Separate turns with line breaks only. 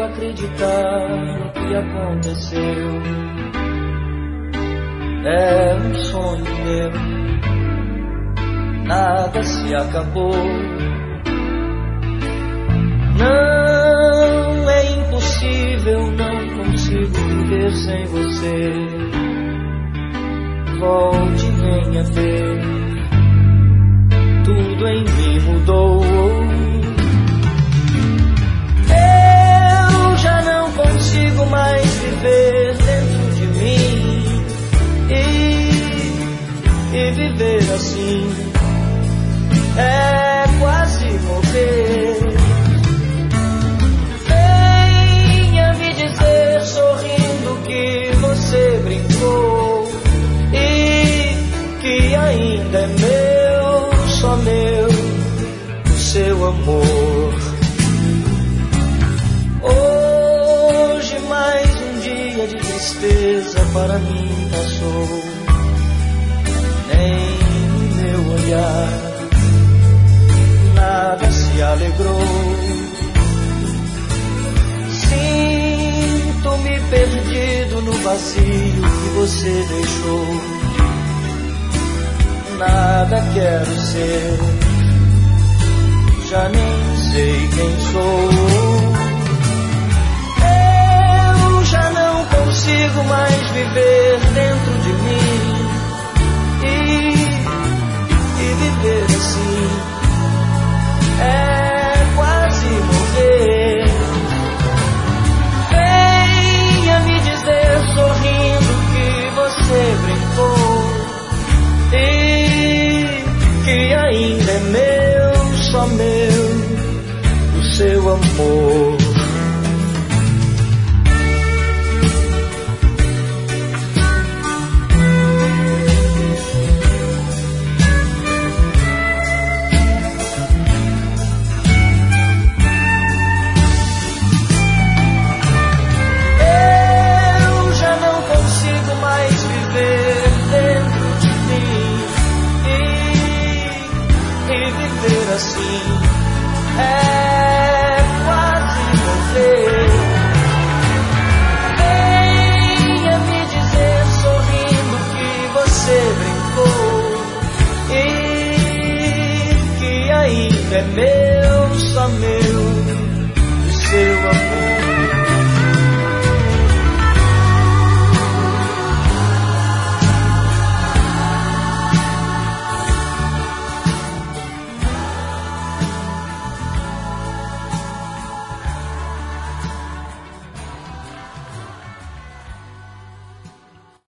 acreditar no que aconteceu. É um sonho meu, nada se acabou. Não é impossível, não consigo viver sem você. Volte, venha ver, tudo em mim mudou. Eu já não consigo mais viver dentro de mim e viver assim é quase morrer. Venha me dizer sorrindo que você brincou e que ainda é meu, só meu, o seu amor. Hoje mais um dia de tristeza para mim passou. Nem no meu olhar nada se alegrou. Sinto-me perdido no vazio que você deixou. Nada quero ser, já nem sei quem sou. Eu já não consigo mais viver dentro de mim e viver assim é quase morrer. Venha me dizer sorrindo que você brincou e que ainda é meu, só meu, o seu amor. Assim é quase morrer. Venha me dizer sorrindo que você brincou e que ainda é meu, só meu, o seu amor.